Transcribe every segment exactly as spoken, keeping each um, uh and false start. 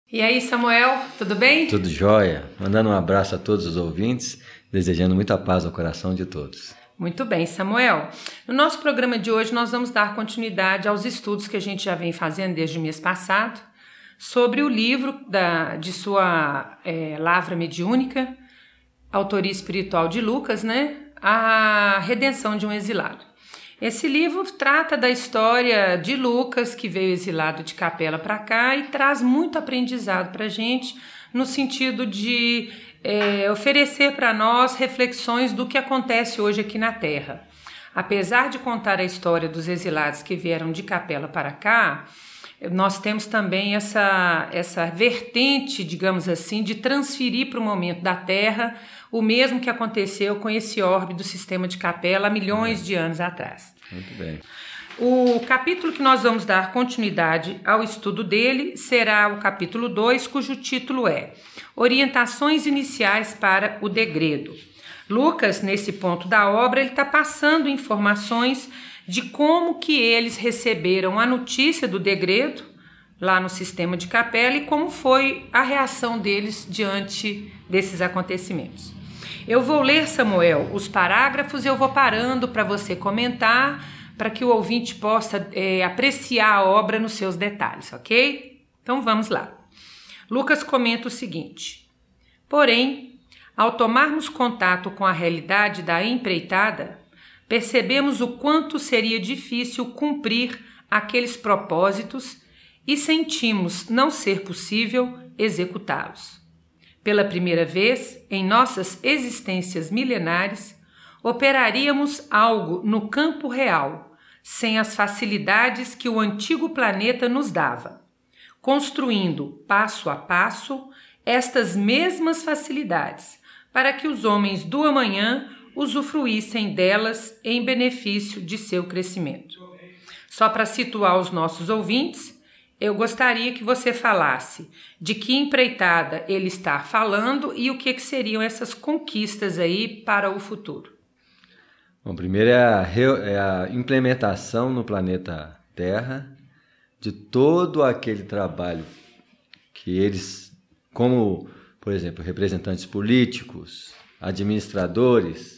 E aí, Samuel, tudo bem? Tudo jóia. Mandando um abraço a todos os ouvintes, desejando muita paz ao coração de todos. Muito bem, Samuel. No nosso programa de hoje, nós vamos dar continuidade aos estudos que a gente já vem fazendo desde o mês passado, sobre o livro da, de sua é, Lavra Mediúnica, autoria espiritual de Lucas, né? A Redenção de um Exilado. Esse livro trata da história de Lucas, que veio exilado de Capela para cá, e traz muito aprendizado para a gente, no sentido de é, oferecer para nós reflexões do que acontece hoje aqui na Terra. Apesar de contar a história dos exilados que vieram de Capela para cá, nós temos também essa, essa vertente, digamos assim, de transferir para o momento da Terra o mesmo que aconteceu com esse orbe do sistema de Capela há milhões é. de anos atrás. Muito bem. O capítulo que nós vamos dar continuidade ao estudo dele será o capítulo dois, cujo título é Orientações Iniciais para o Degredo. Lucas, nesse ponto da obra, ele está passando informações de como que eles receberam a notícia do degredo lá no sistema de Capela e como foi a reação deles diante desses acontecimentos. Eu vou ler, Samuel, os parágrafos e eu vou parando para você comentar, para que o ouvinte possa é, apreciar a obra nos seus detalhes, ok? Então vamos lá. Lucas comenta o seguinte: porém, ao tomarmos contato com a realidade da empreitada, percebemos o quanto seria difícil cumprir aqueles propósitos e sentimos não ser possível executá-los. Pela primeira vez em nossas existências milenares, operaríamos algo no campo real, sem as facilidades que o antigo planeta nos dava, construindo, passo a passo, estas mesmas facilidades, para que os homens do amanhã usufruíssem delas em benefício de seu crescimento. Só para situar os nossos ouvintes, eu gostaria que você falasse de que empreitada ele está falando e o que, que seriam essas conquistas aí para o futuro. Bom, primeiro é a, é a implementação no planeta Terra de todo aquele trabalho que eles, como, por exemplo, representantes políticos, administradores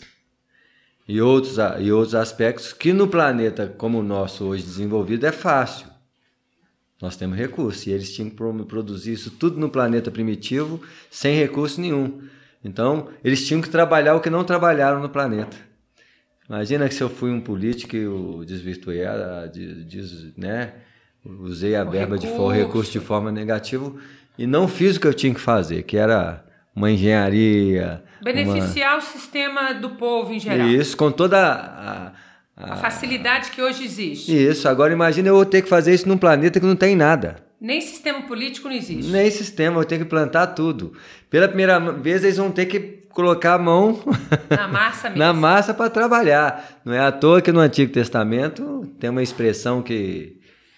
e outros, e outros aspectos que no planeta como o nosso hoje desenvolvido é fácil. Nós temos recursos, e eles tinham que produzir isso tudo no planeta primitivo, sem recurso nenhum. Então, eles tinham que trabalhar o que não trabalharam no planeta. Imagina que se eu fui um político e eu desvirtuei, a, des, né, usei a o verba recurso. de forma, recurso de forma negativa e não fiz o que eu tinha que fazer, que era uma engenharia... Beneficiar uma... o sistema do povo em geral. Isso, com toda a... A facilidade que hoje existe. Isso, agora imagina eu ter que fazer isso num planeta que não tem nada. Nem sistema político não existe. Nem sistema, eu tenho que plantar tudo. Pela primeira vez eles vão ter que colocar a mão na massa mesmo. Na massa para trabalhar. Não é à toa que no Antigo Testamento tem uma expressão que,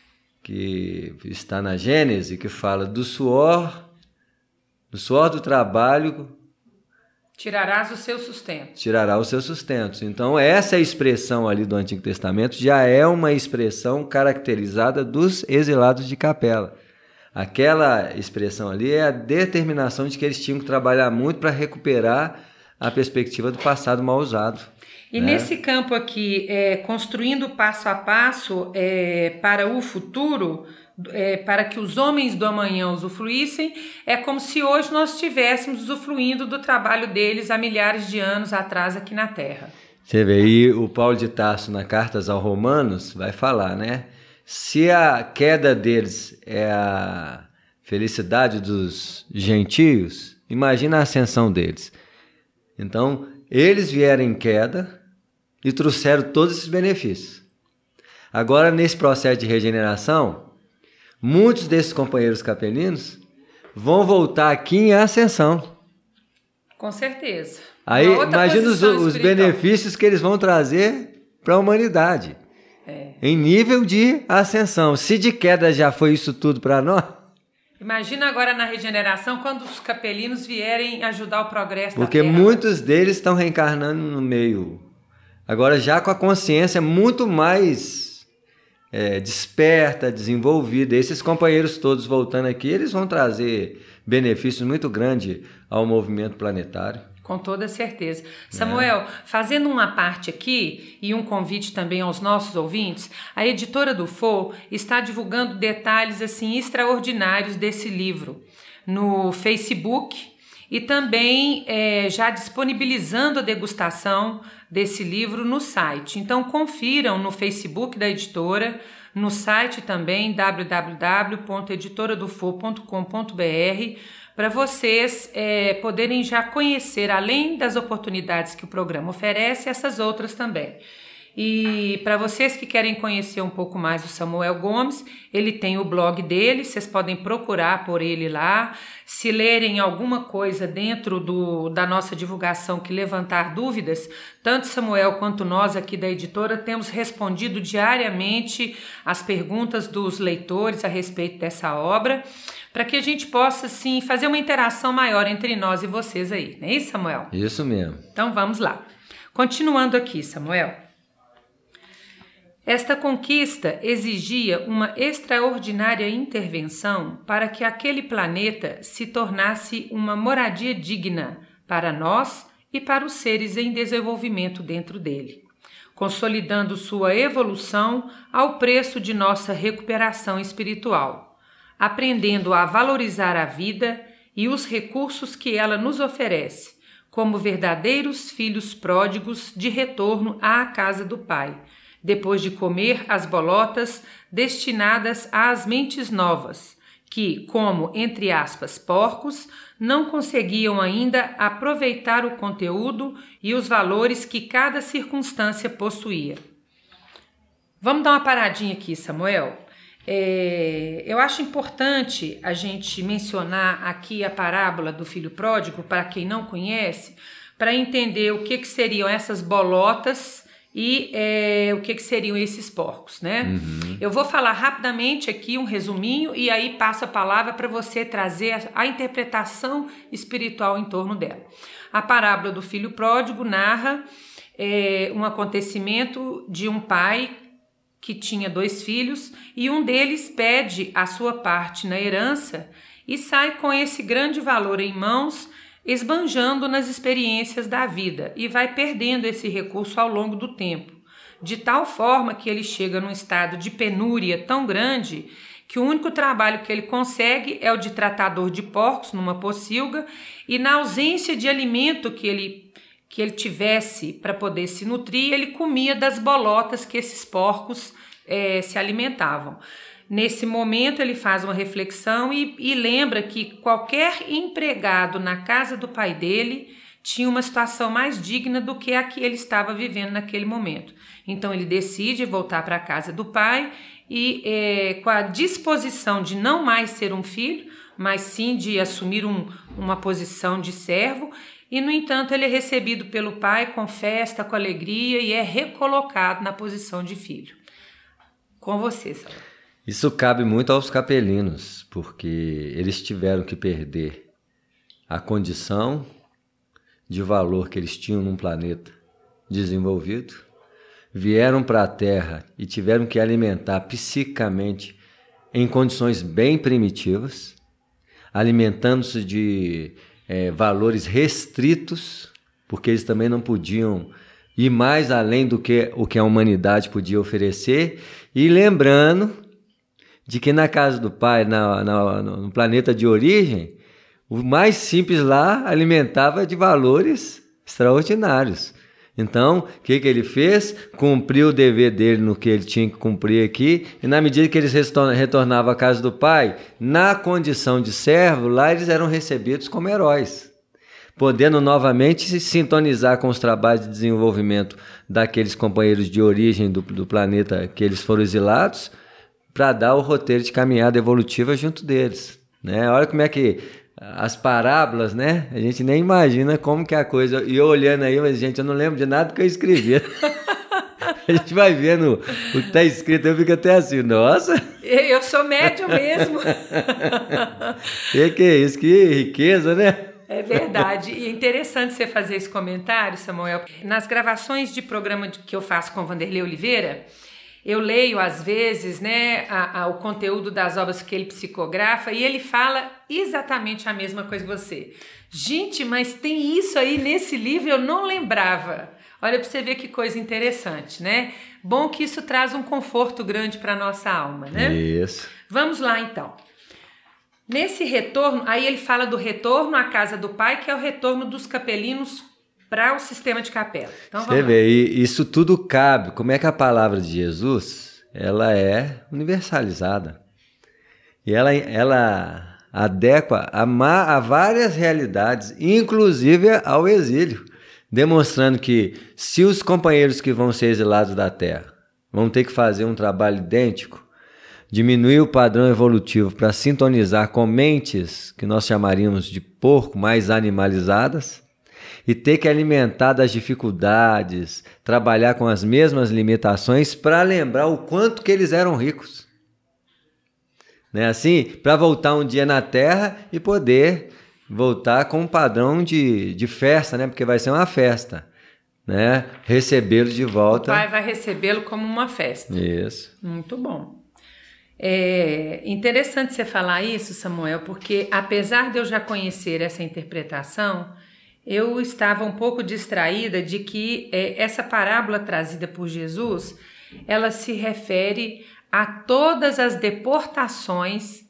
que está na Gênesis, que fala do suor, do suor do trabalho... Tirarás o seu sustento. Tirará o seu sustento. Então, essa expressão ali do Antigo Testamento já é uma expressão caracterizada dos exilados de Capela. Aquela expressão ali é a determinação de que eles tinham que trabalhar muito para recuperar a perspectiva do passado mal usado. E né? Nesse campo aqui, é, construindo passo a passo é, para o futuro... É, para que os homens do amanhã usufruíssem, é como se hoje nós estivéssemos usufruindo do trabalho deles há milhares de anos atrás aqui na Terra. Você vê aí o Paulo de Tarso na Cartas aos Romanos vai falar, né? Se a queda deles é a felicidade dos gentios, imagina a ascensão deles. Então, eles vieram em queda e trouxeram todos esses benefícios. Agora, nesse processo de regeneração, muitos desses companheiros capelinos vão voltar aqui em ascensão. Com certeza. Aí imagina os, os benefícios que eles vão trazer para a humanidade. É. Em nível de ascensão. Se de queda já foi isso tudo para nós. Imagina agora na regeneração quando os capelinos vierem ajudar o progresso Porque da Terra. muitos deles estão reencarnando no meio. Agora já com a consciência muito mais... é, desperta, desenvolvida. Esses companheiros todos voltando aqui, eles vão trazer benefícios muito grandes ao movimento planetário. Com toda certeza. Samuel, é. fazendo uma parte aqui e um convite também aos nossos ouvintes, a editora do F O está divulgando detalhes assim extraordinários desse livro no Facebook e também é, já disponibilizando a degustação desse livro no site. Então confiram no Facebook da editora, no site também w w w ponto editora do f o ponto com ponto b r, para vocês é, poderem já conhecer, além das oportunidades que o programa oferece, essas outras também. E para vocês que querem conhecer um pouco mais o Samuel Gomes, ele tem o blog dele, vocês podem procurar por ele lá. Se lerem alguma coisa dentro do, da nossa divulgação que levantar dúvidas, tanto Samuel quanto nós aqui da editora temos respondido diariamente as perguntas dos leitores a respeito dessa obra, para que a gente possa, sim, fazer uma interação maior entre nós e vocês aí. Não é isso, Samuel? Isso mesmo. Então vamos lá. Continuando aqui, Samuel. Esta conquista exigia uma extraordinária intervenção para que aquele planeta se tornasse uma moradia digna para nós e para os seres em desenvolvimento dentro dele, consolidando sua evolução ao preço de nossa recuperação espiritual, aprendendo a valorizar a vida e os recursos que ela nos oferece, como verdadeiros filhos pródigos de retorno à casa do Pai, depois de comer as bolotas destinadas às mentes novas, que, como, entre aspas, porcos, não conseguiam ainda aproveitar o conteúdo e os valores que cada circunstância possuía. Vamos dar uma paradinha aqui, Samuel. É, eu acho importante a gente mencionar aqui a parábola do filho pródigo, para quem não conhece, para entender o que, que seriam essas bolotas e é, o que, que seriam esses porcos, né? Uhum. Eu vou falar rapidamente aqui um resuminho e aí passo a palavra para você trazer a, a interpretação espiritual em torno dela. A parábola do filho pródigo narra é, um acontecimento de um pai que tinha dois filhos e um deles pede a sua parte na herança e sai com esse grande valor em mãos, esbanjando nas experiências da vida e vai perdendo esse recurso ao longo do tempo, de tal forma que ele chega num estado de penúria tão grande que o único trabalho que ele consegue é o de tratador de porcos numa pocilga e na ausência de alimento que ele que ele tivesse para poder se nutrir, ele comia das bolotas que esses porcos é, se alimentavam. Nesse momento ele faz uma reflexão e, e lembra que qualquer empregado na casa do pai dele tinha uma situação mais digna do que a que ele estava vivendo naquele momento. Então ele decide voltar para a casa do pai e é, com a disposição de não mais ser um filho, mas sim de assumir um, uma posição de servo. E, no entanto, ele é recebido pelo pai com festa, com alegria e é recolocado na posição de filho. Com você, Samuel. Isso cabe muito aos capelinos, porque eles tiveram que perder a condição de valor que eles tinham num planeta desenvolvido, vieram para a Terra e tiveram que alimentar psiquicamente em condições bem primitivas, alimentando-se de É, valores restritos, porque eles também não podiam ir mais além do que o que a humanidade podia oferecer, e lembrando de que na casa do pai, na, na, no planeta de origem, o mais simples lá alimentava de valores extraordinários. Então, o que, que ele fez? Cumpriu o dever dele no que ele tinha que cumprir aqui, e na medida que eles retornavam à casa do pai, na condição de servo, lá eles eram recebidos como heróis, podendo novamente se sintonizar com os trabalhos de desenvolvimento daqueles companheiros de origem do, do planeta que eles foram exilados, para dar o roteiro de caminhada evolutiva junto deles, né? Olha como é que as parábolas, né? A gente nem imagina como que é a coisa. E eu olhando aí, mas gente, eu não lembro de nada que eu escrevia. A gente vai vendo o que está escrito, eu fico até assim, nossa. Eu sou médium mesmo. E que é isso? Que riqueza, né? É verdade. E é interessante você fazer esse comentário, Samuel. Nas gravações de programa que eu faço com o Vanderlei Oliveira, eu leio às vezes, né, a, a, o conteúdo das obras que ele psicografa e ele fala exatamente a mesma coisa que você. Gente, mas tem isso aí nesse livro, eu não lembrava. Olha para você ver que coisa interessante, né? Bom que isso traz um conforto grande para a nossa alma, né? Isso. Vamos lá, então. Nesse retorno, aí ele fala do retorno à casa do pai, que é o retorno dos capelinos para o sistema de capela. Então, você vê, e isso tudo cabe. Como é que a palavra de Jesus, ela é universalizada. E ela, ela adequa a, a várias realidades, inclusive ao exílio. Demonstrando que se os companheiros que vão ser exilados da terra vão ter que fazer um trabalho idêntico, diminuir o padrão evolutivo para sintonizar com mentes que nós chamaríamos de porco, mais animalizadas, e ter que alimentar das dificuldades, trabalhar com as mesmas limitações para lembrar o quanto que eles eram ricos. Né? Assim, para voltar um dia na terra e poder voltar com um padrão de, de festa, né? Porque vai ser uma festa, né? Recebê-lo de volta. O pai vai recebê-lo como uma festa. Isso. Muito bom. É interessante você falar isso, Samuel, porque apesar de eu já conhecer essa interpretação, eu estava um pouco distraída de que é, essa parábola trazida por Jesus, ela se refere a todas as deportações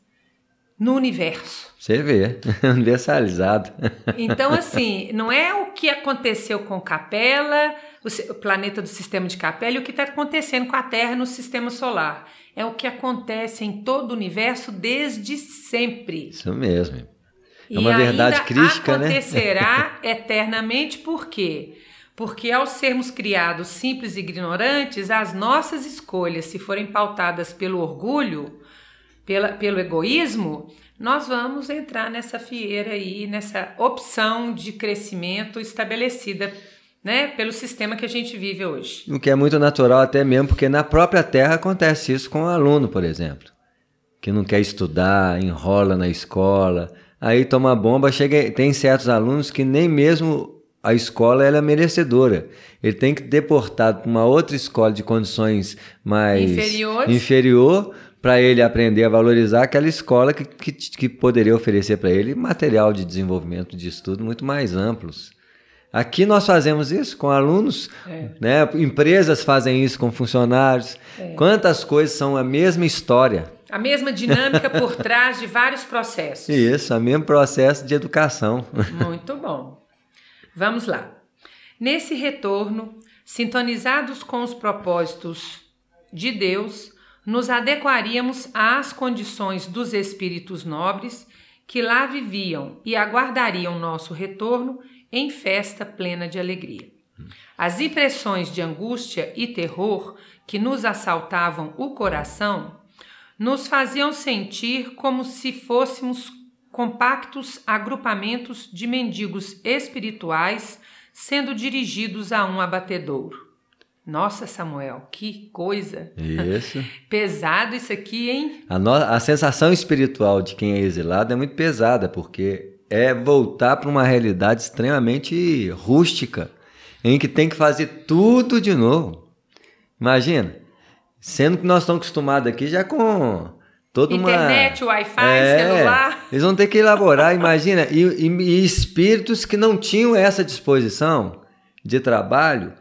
no universo. Você vê, universalizado. Então, assim, não é o que aconteceu com Capela, o planeta do sistema de Capela, e o que está acontecendo com a Terra no sistema solar. É o que acontece em todo o universo desde sempre. Isso mesmo. É e uma verdade ainda crística, né? acontecerá eternamente, por quê? Porque ao sermos criados simples e ignorantes, as nossas escolhas, se forem pautadas pelo orgulho, pela, pelo egoísmo, nós vamos entrar nessa fieira aí, nessa opção de crescimento estabelecida, né, pelo sistema que a gente vive hoje. O que é muito natural até mesmo, porque na própria Terra acontece isso com o aluno, por exemplo, que não quer estudar, enrola na escola, aí toma bomba, chega, tem certos alunos que nem mesmo a escola ela é merecedora. Ele tem que ser deportado para uma outra escola de condições mais inferiores, inferior, para ele aprender a valorizar aquela escola que, que, que poderia oferecer para ele material de desenvolvimento de estudo muito mais amplos. Aqui nós fazemos isso com alunos, é. né? Empresas fazem isso com funcionários. É. Quantas coisas são a mesma história. A mesma dinâmica por trás de vários processos. Isso, o mesmo processo de educação. Muito bom. Vamos lá. Nesse retorno, sintonizados com os propósitos de Deus, nos adequaríamos às condições dos espíritos nobres que lá viviam e aguardariam nosso retorno em festa plena de alegria. As impressões de angústia e terror que nos assaltavam o coração nos faziam sentir como se fôssemos compactos agrupamentos de mendigos espirituais sendo dirigidos a um abatedouro. Nossa, Samuel, que coisa! Isso. Pesado isso aqui, hein? A, no... a sensação espiritual de quem é exilado é muito pesada, porque é voltar para uma realidade extremamente rústica, em que tem que fazer tudo de novo. Imagina, sendo que nós estamos acostumados aqui já com toda uma... internet, Wi-Fi, é, celular. Eles vão ter que elaborar, imagina, e, e, e espíritos que não tinham essa disposição de trabalho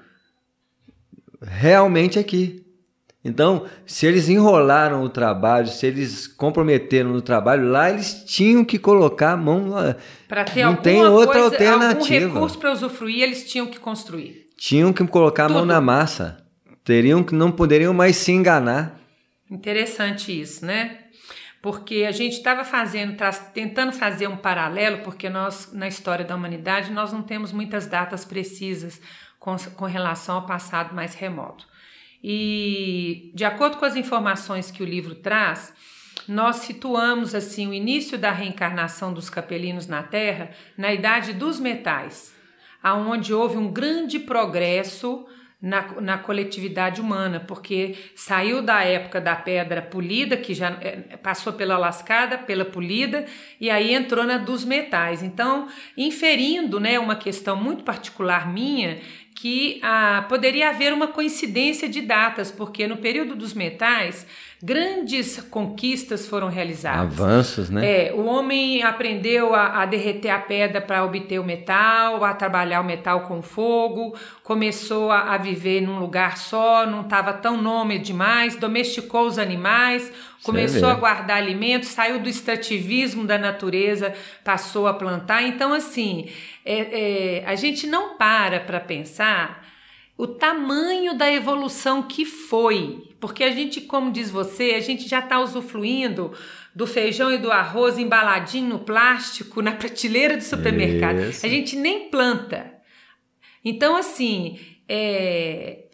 realmente aqui. Então, se eles enrolaram o trabalho, se eles comprometeram no trabalho, lá eles tinham que colocar a mão lá. Para ter não alguma tem outra coisa, alternativa. algum recurso para usufruir, eles tinham que construir. Tinham que colocar Tudo. a mão na massa. Teriam que não poderiam mais se enganar. Interessante isso, né? Porque a gente estava fazendo, tá, tentando fazer um paralelo, porque nós, na história da humanidade, nós não temos muitas datas precisas com, com relação ao passado mais remoto. E, de acordo com as informações que o livro traz, nós situamos assim o início da reencarnação dos capelinos na Terra na idade dos metais, aonde houve um grande progresso na, na coletividade humana, porque saiu da época da pedra polida, que já passou pela lascada, pela polida, e aí entrou na dos metais. Então, inferindo, né, uma questão muito particular minha, que ah, poderia haver uma coincidência de datas, porque no período dos metais, grandes conquistas foram realizadas. Avanços, né? É, o homem aprendeu a, a derreter a pedra para obter o metal, a trabalhar o metal com fogo, começou a, a viver num lugar só, não estava tão nômade demais, domesticou os animais, começou a guardar alimentos, saiu do extrativismo da natureza, passou a plantar. Então, assim, é, é, a gente não para para pensar o tamanho da evolução que foi, porque a gente, como diz você, a gente já está usufruindo do feijão e do arroz embaladinho no plástico, na prateleira do supermercado. Isso. A gente nem planta. Então, assim, é,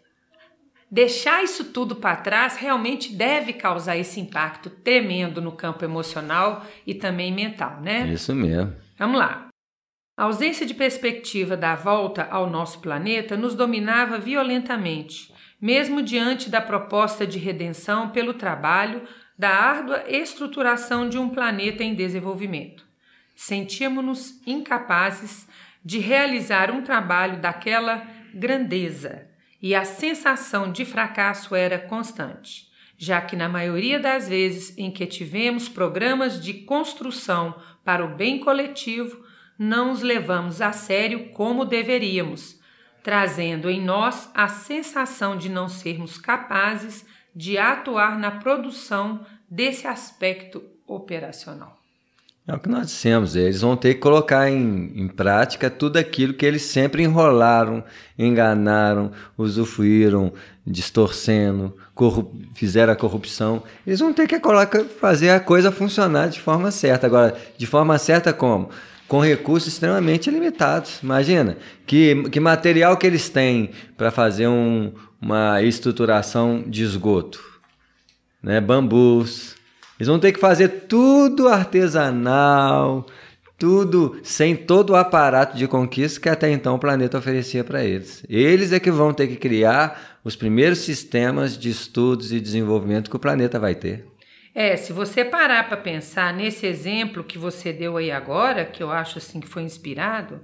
deixar isso tudo para trás realmente deve causar esse impacto tremendo no campo emocional e também mental, né? Isso mesmo. Vamos lá. A ausência de perspectiva da volta ao nosso planeta nos dominava violentamente, mesmo diante da proposta de redenção pelo trabalho da árdua estruturação de um planeta em desenvolvimento. Sentíamos-nos incapazes de realizar um trabalho daquela grandeza, e a sensação de fracasso era constante, já que na maioria das vezes em que tivemos programas de construção para o bem coletivo, não os levamos a sério como deveríamos, trazendo em nós a sensação de não sermos capazes de atuar na produção desse aspecto operacional. É o que nós dissemos, eles vão ter que colocar em, em prática tudo aquilo que eles sempre enrolaram, enganaram, usufruíram, distorcendo, corrup- fizeram a corrupção. Eles vão ter que colocar, fazer a coisa funcionar de forma certa. Agora, de forma certa como? Com recursos extremamente limitados. Imagina, que, que material que eles têm para fazer um, uma estruturação de esgoto, né? Bambus. Eles vão ter que fazer tudo artesanal, tudo sem todo o aparato de conquista que até então o planeta oferecia para eles. Eles é que vão ter que criar os primeiros sistemas de estudos e desenvolvimento que o planeta vai ter. É, se você parar para pensar nesse exemplo que você deu aí agora, que eu acho assim que foi inspirado,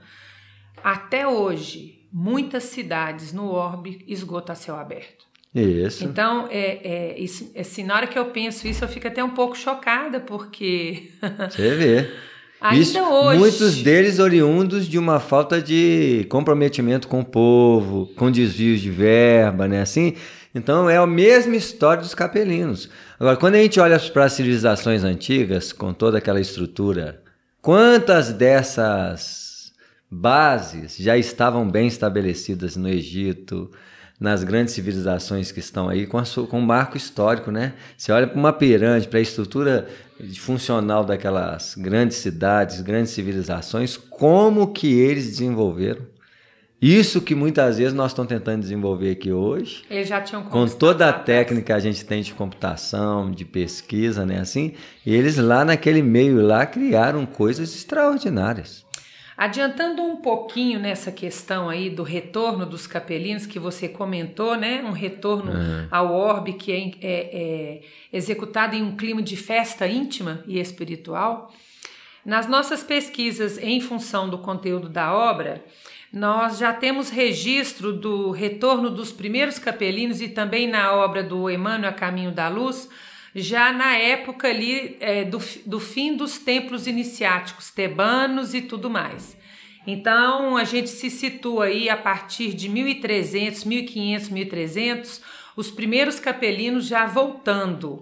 até hoje, muitas cidades no orbe esgoto a céu aberto. Isso. Então, é, é, isso, assim, na hora que eu penso isso, eu fico até um pouco chocada, porque... Você vê. Ainda isso, hoje... Muitos deles oriundos de uma falta de comprometimento com o povo, com desvios de verba, né? Assim, então é a mesma história dos capelinos. Agora, quando a gente olha para as civilizações antigas, com toda aquela estrutura, quantas dessas bases já estavam bem estabelecidas no Egito, nas grandes civilizações que estão aí, com, a sua, com o marco histórico, né? Você olha para uma pirâmide, para a estrutura funcional daquelas grandes cidades, grandes civilizações, como que eles desenvolveram. Isso que muitas vezes nós estamos tentando desenvolver aqui hoje, eles já tinham com toda a técnica que a gente tem de computação, de pesquisa, né? Assim, eles lá naquele meio lá criaram coisas extraordinárias. Adiantando um pouquinho nessa questão aí do retorno dos capelinos que você comentou, né? Um retorno uhum. ao orbe que é, é, é executado em um clima de festa íntima e espiritual. Nas nossas pesquisas em função do conteúdo da obra, nós já temos registro do retorno dos primeiros capelinos e também na obra do Emmanuel a Caminho da Luz, já na época ali é, do, do fim dos templos iniciáticos tebanos e tudo mais. Então, a gente se situa aí a partir de mil e trezentos, mil e quinhentos, mil e trezentos, os primeiros capelinos já voltando,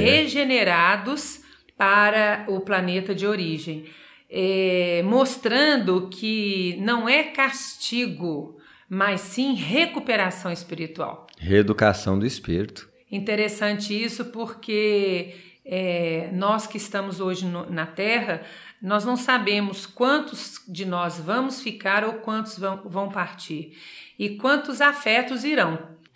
regenerados para o planeta de origem, é, mostrando que não é castigo, mas sim recuperação espiritual. Reeducação do espírito. Interessante isso porque é, nós que estamos hoje no, na Terra, nós não sabemos quantos de nós vamos ficar ou quantos vão, vão partir e quantos afetos irão.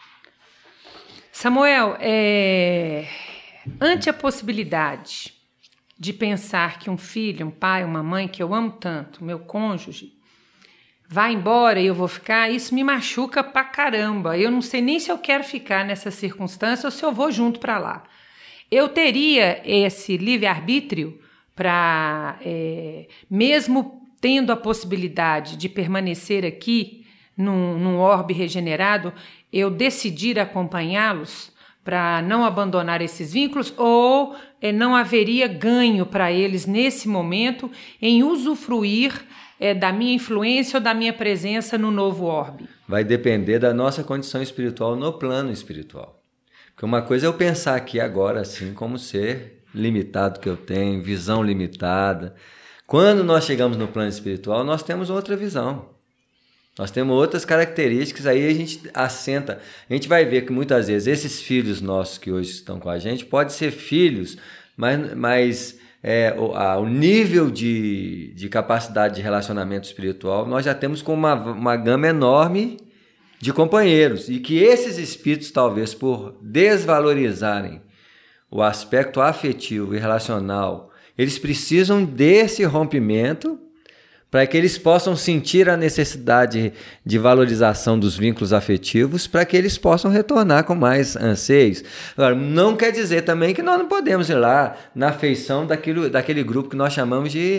Samuel, é, ante a possibilidade de pensar que um filho, um pai, uma mãe que eu amo tanto, meu cônjuge, vai embora e eu vou ficar, isso me machuca pra caramba. Eu não sei nem se eu quero ficar nessa circunstância ou se eu vou junto para lá. Eu teria esse livre-arbítrio para, é, mesmo tendo a possibilidade de permanecer aqui num, num orbe regenerado, eu decidir acompanhá-los para não abandonar esses vínculos, ou é, não haveria ganho para eles nesse momento em usufruir é, da minha influência ou da minha presença no novo orbe? Vai depender da nossa condição espiritual no plano espiritual. Porque uma coisa é eu pensar aqui agora, assim, como ser limitado que eu tenho, visão limitada. Quando nós chegamos no plano espiritual, nós temos outra visão. Nós temos outras características, aí a gente assenta. A gente vai ver que muitas vezes esses filhos nossos que hoje estão com a gente podem ser filhos, mas, mas é, o, a, o nível de, de capacidade de relacionamento espiritual nós já temos com uma, uma gama enorme de companheiros. E que esses espíritos, talvez por desvalorizarem o aspecto afetivo e relacional, eles precisam desse rompimento para que eles possam sentir a necessidade de valorização dos vínculos afetivos, para que eles possam retornar com mais anseios. Agora, não quer dizer também que nós não podemos ir lá na afeição daquilo, daquele grupo que nós chamamos de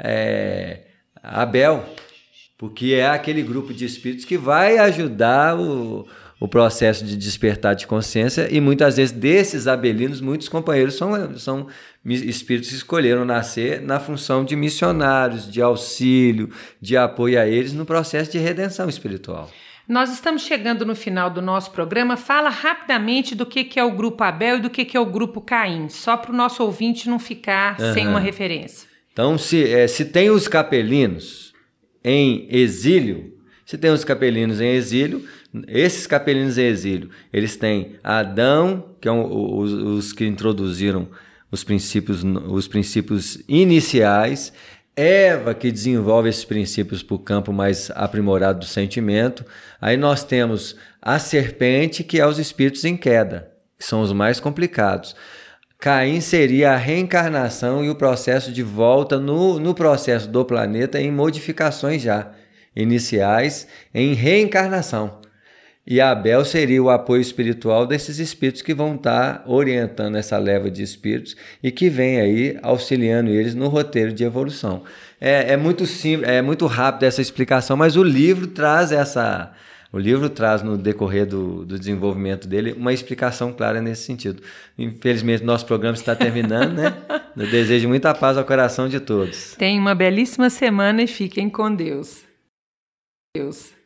é, Abel, porque é aquele grupo de espíritos que vai ajudar o, o processo de despertar de consciência, e muitas vezes desses abelinos, muitos companheiros são, são espíritos que escolheram nascer na função de missionários, de auxílio, de apoio a eles no processo de redenção espiritual. Nós estamos chegando no final do nosso programa. Fala rapidamente do que, que é o grupo Abel e do que, que é o grupo Caim, só para o nosso ouvinte não ficar uhum. sem uma referência. Então, se, é, se tem os capelinos em exílio, se tem os capelinos em exílio, esses capelinos em exílio, eles têm Adão, que são os, os que introduziram os princípios, os princípios iniciais, Eva, que desenvolve esses princípios para o campo mais aprimorado do sentimento. Aí nós temos a serpente, que é os espíritos em queda, que são os mais complicados. Caim seria a reencarnação e o processo de volta no, no processo do planeta em modificações já iniciais, em reencarnação. E Abel seria o apoio espiritual desses espíritos que vão estar orientando essa leva de espíritos e que vem aí auxiliando eles no roteiro de evolução. É, é muito simples, é muito rápido essa explicação, mas o livro traz essa, o livro traz no decorrer do, do desenvolvimento dele uma explicação clara nesse sentido. Infelizmente, nosso programa está terminando, né? Eu desejo muita paz ao coração de todos. Tenha uma belíssima semana e fiquem com Deus. Deus.